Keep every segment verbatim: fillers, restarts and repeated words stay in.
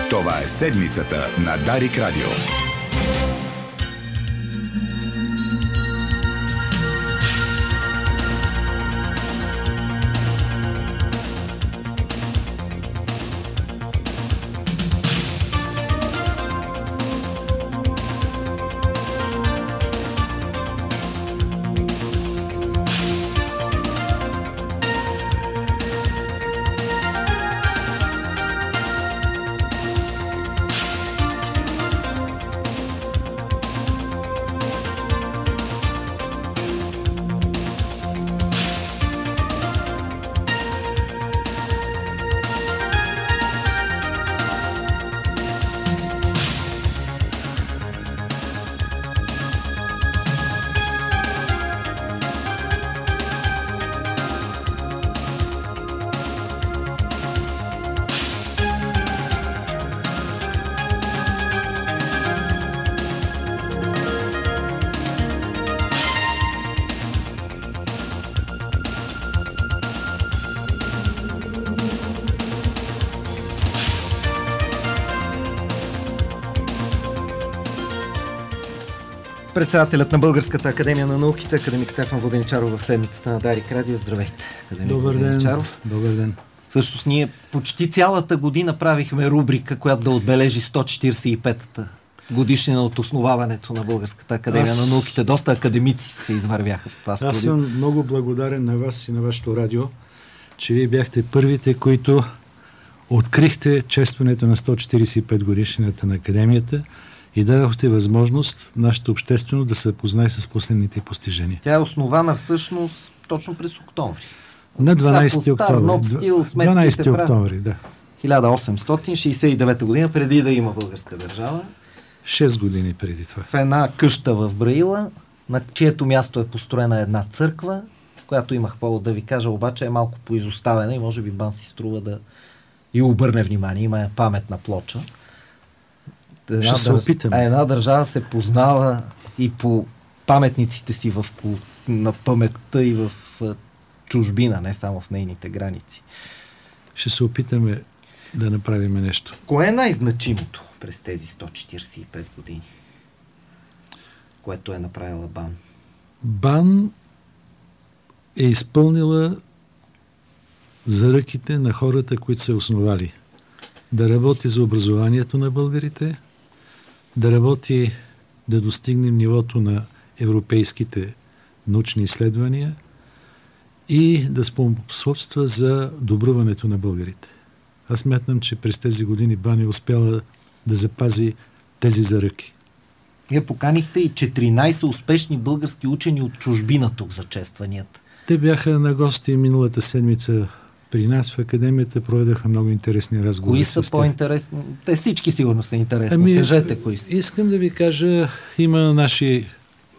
Това е седмицата на Дарик Радио. Председателят на Българската академия на науките, академик Стефан Воденичаров в седмицата на Дарик Радио. Здравейте, академик Добър ден. Воденичаров. Добър ден. Всъщност ние почти цялата година правихме рубрика, която да отбележи сто четиридесет и петата годишнина от основаването на Българската академия Аз... на науките. Доста академици се извървяха в това студио. Аз съм много благодарен на вас и на вашето радио, че вие бяхте първите, които открихте честването на сто четиридесет и пет годишнината на академията и дадохте възможност нашата общественост да се запознае с последните постижения. Тя е основана всъщност точно през октомври. На дванадесети октомври. Стил, дванадесети октомври, да. хиляда осемстотин шейсет и девета година, преди да има българска държава. Шест години преди това. В една къща в Браила, на чието място е построена една църква, която имах повод да ви кажа, обаче е малко поизоставена и може би Бан си струва да и обърне внимание. Има паметна плоча. Една, Ще се държ... опитаме. една държава се познава и по паметниците си в... на паметта и в чужбина, не само в нейните граници. Ще се опитаме да направим нещо. Кое е най-значимото през тези сто четиридесет и пет години, което е направила БАН? БАН е изпълнила заръките на хората, които са основали. Да работи за образованието на българите, да работи да достигнем нивото на европейските научни изследвания и да способства за добруването на българите. Аз смятам, че през тези години БАН е успяла да запази тези заръки. Вие поканихте и четиринадесет успешни български учени от чужбина тук за честванията. Те бяха на гости миналата седмица при нас в академията, проведоха много интересни разговори. Кои са по-интересни? Те всички сигурно са интересни. Ами, кажете кои са. Искам да ви кажа, има наши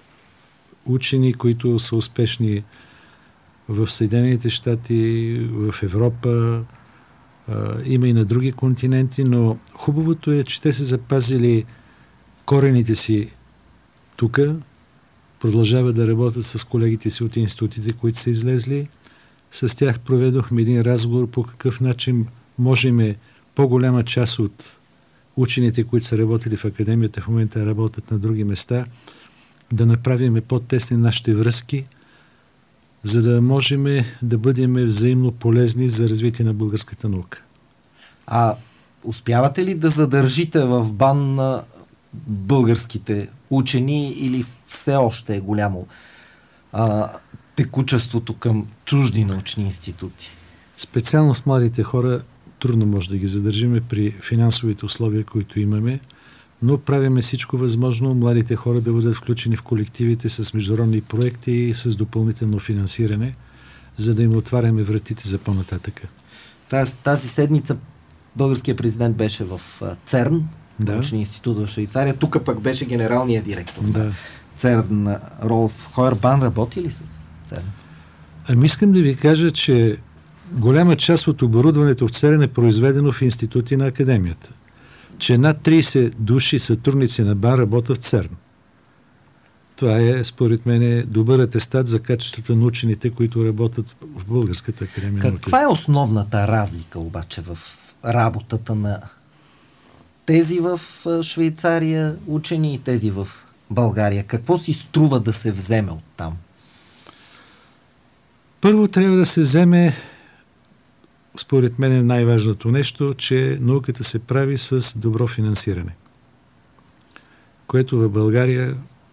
учени, които са успешни в Съединените щати, в Европа, а, има и на други континенти, но хубавото е, че те са запазили корените си тук, продължават да работят с колегите си от институтите, които са излезли. С тях проведохме един разговор по какъв начин можем по-голяма част от учените, които са работили в академията, в момента работят на други места, да направим по-тесни нашите връзки, за да можем да бъдем взаимно полезни за развитие на българската наука. А успявате ли да задържите в БАН на българските учени или все още е голямо а, текучеството към чужди научни институти? Специално в младите хора трудно може да ги задържиме при финансовите условия, които имаме, но правиме всичко възможно младите хора да бъдат включени в колективите с международни проекти и с допълнително финансиране, за да им отваряме вратите за по-нататъка. Тази, тази седмица българският президент беше в ЦЕРН, да. научния институт в Швейцария. Тук пък беше генералният директор да. на ЦЕРН, Ролф Хойер. БАН работи ли с ЦЕРН? Ами искам да ви кажа, че голяма част от оборудването в ЦЕРН е произведено в институти на академията. Че над тридесет души сътрудници на БАН работят в ЦЕРН. Това е, според мен, добър атестат за качеството на учените, които работят в Българската академия. Каква е основната разлика обаче в работата на тези в Швейцария учени и тези в България. Какво си струва да се вземе от там? Първо трябва да се вземе, според мен е най-важното нещо, че науката се прави с добро финансиране, което в България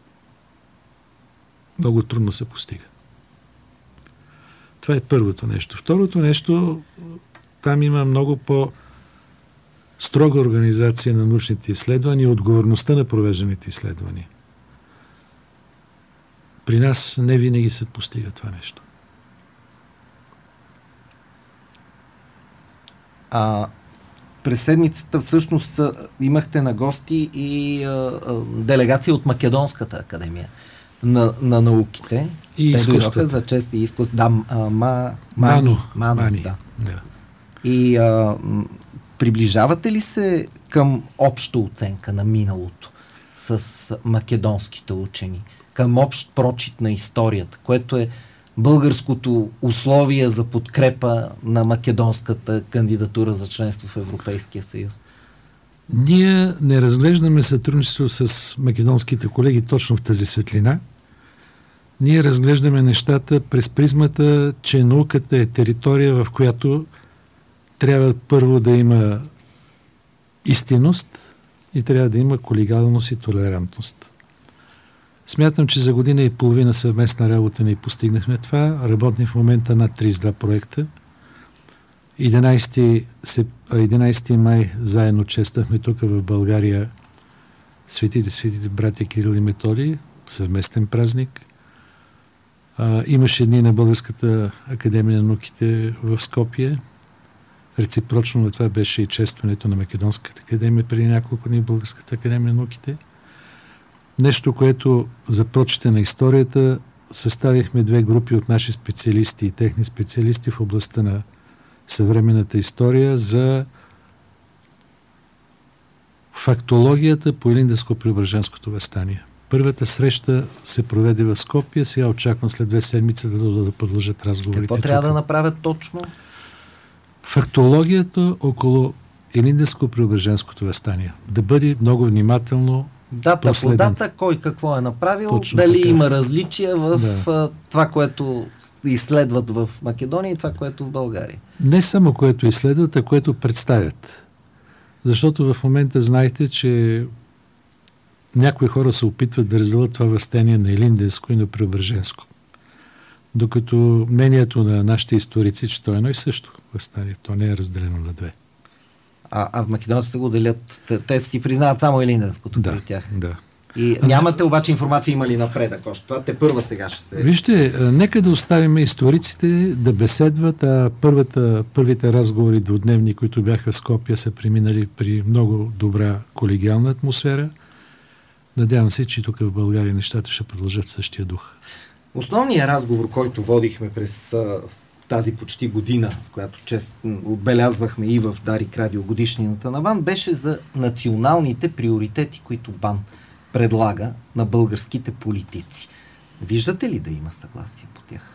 много трудно се постига. Това е първото нещо. Второто нещо, там има много по-строга организация на научните изследвания и отговорността на провежданите изследвания. При нас не винаги се постига това нещо. А през седмицата всъщност имахте на гости и а, а, делегация от Македонската академия на, на науките. И те изкуствата. За чест и изкуство. Да, а, ма, мани, Мано. Мано, Мани. да. Да. И а, м, приближавате ли се към обща оценка на миналото с македонските учени? Към общ прочит на историята, което е българското условие за подкрепа на македонската кандидатура за членство в Европейския съюз? Ние не разглеждаме сътрудничество с македонските колеги точно в тази светлина. Ние разглеждаме нещата през призмата, че науката е територия, в която трябва първо да има истинност и трябва да има колегиалност и толерантност. Смятам, че за година и половина съвместна работа ни постигнахме това. Работим в момента над тридесет и два проекта. единайсети май заедно чествахме тук в България светите, светите братя Кирил и Методий, съвместен празник. А, имаше дни на Българската академия на науките в Скопие. Реципрочно на това беше и честването на Македонската академия преди няколко дни в Българската академия на науките. Нещо, което за прочите на историята съставихме две групи от наши специалисти и техни специалисти в областта на съвременната история за фактологията по Илинденско-Преображенското въстание. Първата среща се проведе в Скопие, сега очаквам след две седмици да, да, да продължат разговорите. Какво трябва тук. да направят точно? Фактологията около Илинденско-Преображенското въстание. Да бъде много внимателно Дата последен. по дата, кой какво е направил, Точно дали така. има различия в Да. това, което изследват в Македония и това, което в България. Не само което изследват, а което представят. Защото в момента знаете, че някои хора се опитват да разделят това въстание на Илинденско и на Преображенско. Докато мнението на нашите историци, че то е едно и също въстание. То не е разделено на две. А, а в македонците го делят, те, те си признават само Илинденското Да, при тях. да. И нямате обаче информация има ли напредък още. Това те първа сега ще се... Вижте, а, нека да оставим историците да беседват, а първата, първите разговори двудневни, които бяха в Скопия, са преминали при много добра колегиална атмосфера. Надявам се, че тук в България нещата ще продължат в същия дух. Основният разговор, който водихме през а, тази почти година, в която чест отбелязвахме и в Дарик Радио годишнината на БАН, беше за националните приоритети, които БАН предлага на българските политици. Виждате ли да има съгласие по тях?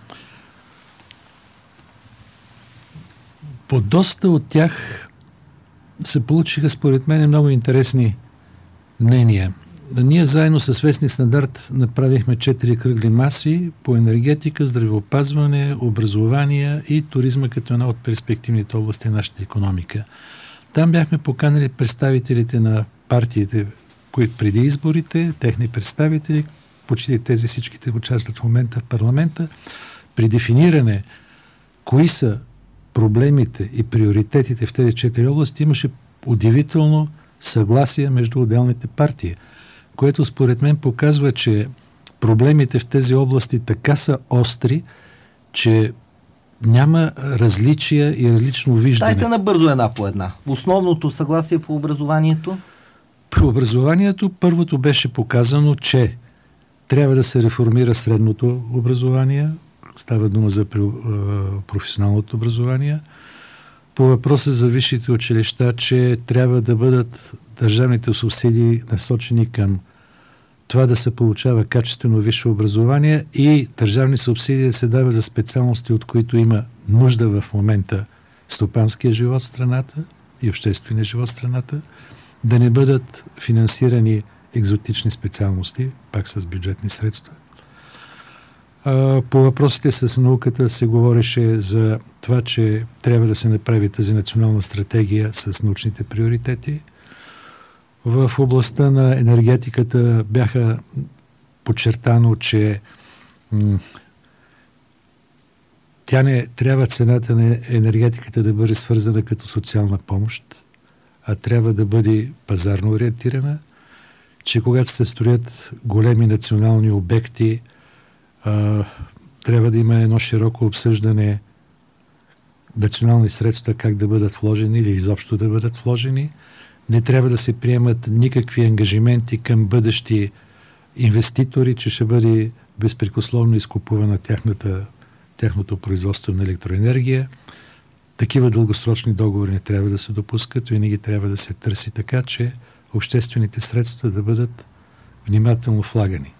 По доста от тях се получиха, според мен, много интересни мнения. Ние заедно с Вестник Стандарт направихме четири кръгли маси по енергетика, здравеопазване, образование и туризма като една от перспективните области на нашата икономика. Там бяхме поканали представителите на партиите, които преди изборите, техни представители, почти тези всичките участват в момента в парламента, при дефиниране кои са проблемите и приоритетите в тези четири области, имаше удивително съгласие между отделните партии, което според мен показва, че проблемите в тези области така са остри, че няма различия и различно виждане. Дайте набързо една по една. Основното съгласие по образованието? При образованието първото беше показано, че трябва да се реформира средното образование. Става дума за професионалното образование. По въпроса за висшите училища, че трябва да бъдат държавните субсидии насочени към това да се получава качествено висше образование и държавни субсидии да се дават за специалности, от които има нужда в момента стопанския живот в страната и обществения живот в страната. да не бъдат финансирани екзотични специалности, пак с бюджетни средства. А, по въпросите с науката се говореше за това, че трябва да се направи тази национална стратегия с научните приоритети. В областта на енергетиката бяха подчертано, че м- тя не трябва цената на енергетиката да бъде свързана като социална помощ, а трябва да бъде пазарно ориентирана, че когато се строят големи национални обекти, а, трябва да има едно широко обсъждане национални средства как да бъдат вложени или изобщо да бъдат вложени. Не трябва да се приемат никакви ангажименти към бъдещи инвеститори, че ще бъде безпрекословно изкупувана тяхната, тяхното производство на електроенергия. Такива дългосрочни договори не трябва да се допускат. Винаги трябва да се търси така, че обществените средства да бъдат внимателно влагани.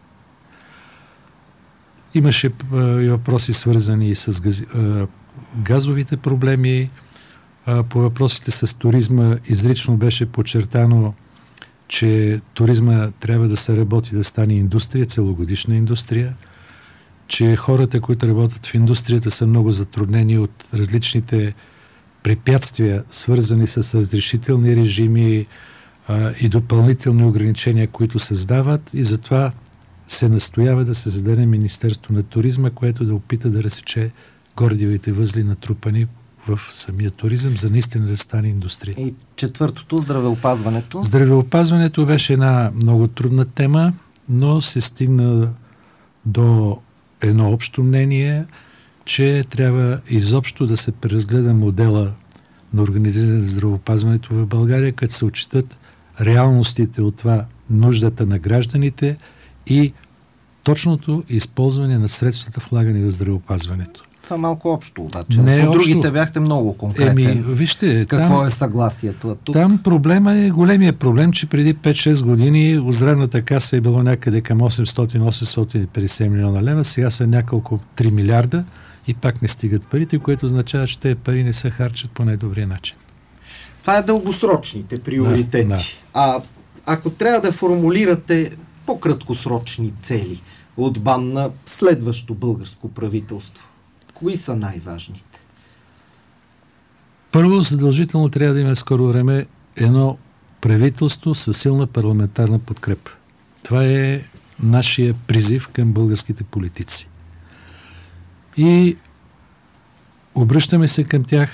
Имаше и въпроси свързани с гази, а, газовите проблеми. А, по въпросите с туризма изрично беше подчертано, че туризма трябва да се работи да стане индустрия, целогодишна индустрия, че хората, които работят в индустрията, са много затруднени от различните препятствия, свързани с разрешителни режими а, и допълнителни ограничения, които създават, и затова се настоява да се създаде Министерство на туризма, което да опита да разсече гордиевите възли, натрупани в самия туризъм, за наистина да стане индустрия. И четвъртото, здравеопазването. Здравеопазването беше една много трудна тема, но се стигна до едно общо мнение, че трябва изобщо да се преразгледа модела на организиране на здравеопазването в България, като се отчитат реалностите от това, нуждата на гражданите и точното използване на средствата, влагани в здравеопазването. Това е малко общо, обаче. Не По общо. другите бяхте много конкретен. Еми, вижте, какво там, е съгласието? Тук? Там проблема е, големия проблем, че преди пет-шест години от здравната каса е било някъде към осемстотин до осемстотин и петдесет милиона лева, сега са няколко три милиарда и пак не стигат парите, което означава, че тези пари не се харчат по най-добрия начин. Това е дългосрочните приоритети. Да, да. А ако трябва да формулирате по-краткосрочни цели от БАН на следващо българско правителство, кои са най-важните? Първо, задължително трябва да има скоро време едно правителство със силна парламентарна подкрепа. Това е нашия призив към българските политици. И обръщаме се към тях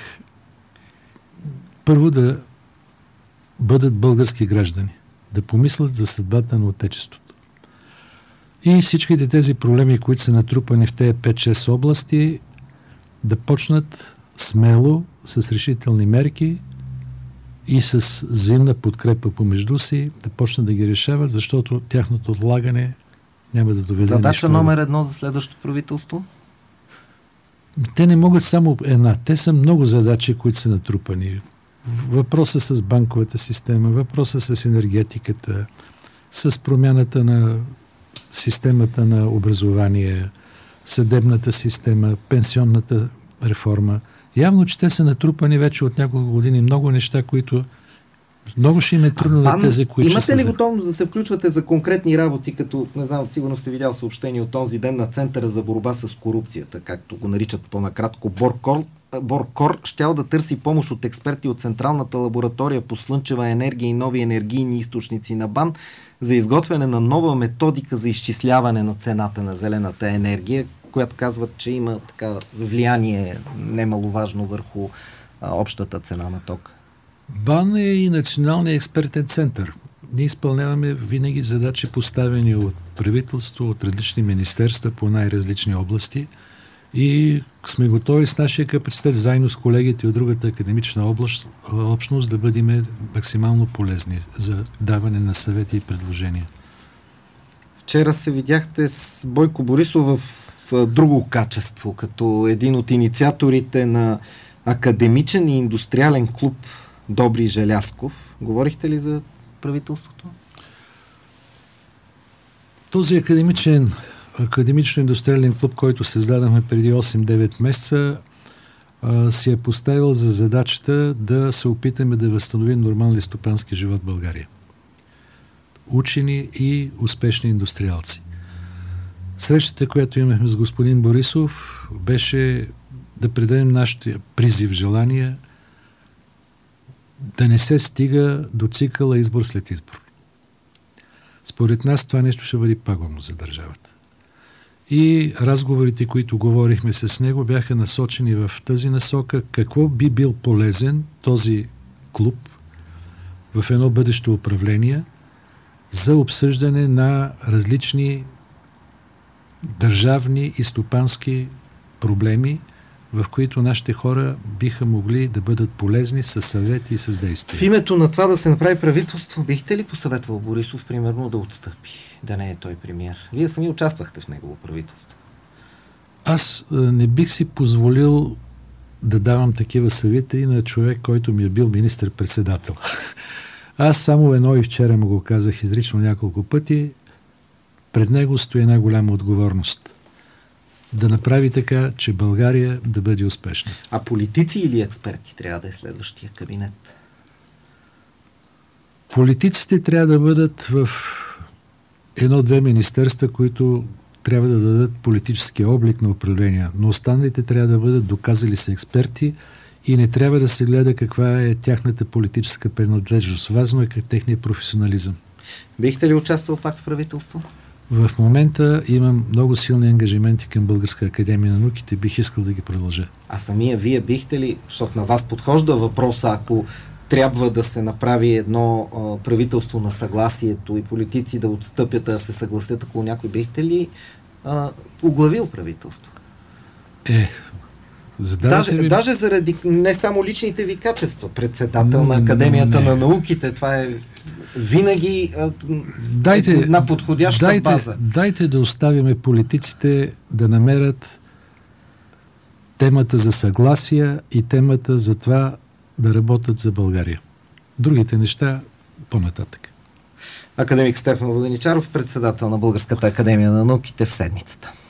първо да бъдат български граждани, да помислят за съдбата на Отечеството. И всичките тези проблеми, които са натрупани в тези пет-шест области, да почнат смело, с решителни мерки и с взаимна подкрепа помежду си, да почнат да ги решават, защото тяхното отлагане няма да доведе Задача нищо. номер едно за следващото правителство? Те не могат само една. Те са много задачи, които са натрупани. Въпроса с банковата система, въпроса с енергетиката, с промяната на системата на образование, съдебната система, пенсионната реформа. Явно, че те са натрупани вече от няколко години много неща, които много ще им е трудно на тези, които имате ще ли са... готовност да се включвате за конкретни работи, като, не знам, сигурно сте видял съобщение от този ден на Центъра за борба с корупцията, както го наричат по-накратко Боркор, Боркор, щял да търси помощ от експерти от Централната лаборатория по слънчева енергия и нови енергийни източници на БАН за изготвяне на нова методика за изчисляване на цената на зелената енергия, която казват, че има така влияние немаловажно върху а, общата цена на тока. БАН е и националният експертен център. Ние изпълняваме винаги задачи, поставени от правителство, от различни министерства по най-различни области и сме готови с нашия капацитет, заедно с колегите от другата академична област, общност, да бъдем максимално полезни за даване на съвети и предложения. Вчера се видяхте с Бойко Борисов в, в друго качество, като един от инициаторите на академичен и индустриален клуб Добри Желязков. Говорихте ли за правителството? Този академичен, академично-индустриален клуб, който създадахме преди осем-девет месеца, а, си е поставил за задачата да се опитаме да възстановим нормалния стопански живот в България. Учени и успешни индустриалци. Срещата, която имахме с господин Борисов, беше да предадем нашите призив, желания, да не се стига до цикъла избор след избор. Според нас това нещо ще бъде пагубно за държавата. И разговорите, които говорихме с него, бяха насочени в тази насока какво би бил полезен този клуб в едно бъдещо управление за обсъждане на различни държавни и стопански проблеми, в които нашите хора биха могли да бъдат полезни с съвети и с действия. В името на това да се направи правителство, бихте ли посъветвал Борисов, примерно, да отстъпи, да не е той премиер? Вие сами участвахте в негово правителство. Аз а, не бих си позволил да давам такива съвети на човек, който ми е бил министър-председател. Аз само едно и вчера му го казах изрично няколко пъти. Пред него стои една голяма отговорност. Да направи така, че България да бъде успешна. А политици или експерти трябва да е следващия кабинет? Политиците трябва да бъдат в едно-две министерства, които трябва да дадат политически облик на управление, но останалите трябва да бъдат доказали се експерти и не трябва да се гледа каква е тяхната политическа принадлежност. Важно е как техният професионализъм. Бихте ли участвал пак в правителство? В момента имам много силни ангажименти към Българска академия на науките. Бих искал да ги продължа. А самия вие бихте ли, защото на вас подхожда въпроса, ако трябва да се направи едно а, правителство на съгласието и политици да отстъпят, да се съгласят около някой, бихте ли а, оглавил правителство? Е, даже, ви... даже заради не само личните ви качества, председател на Академията не. на науките, това е винаги а, дайте, на подходяща дайте, база. Дайте да оставяме политиците да намерят темата за съгласие и темата за това да работят за България. Другите неща по-нататък. Академик Стефан Воденичаров, председател на Българската академия на науките в седмицата.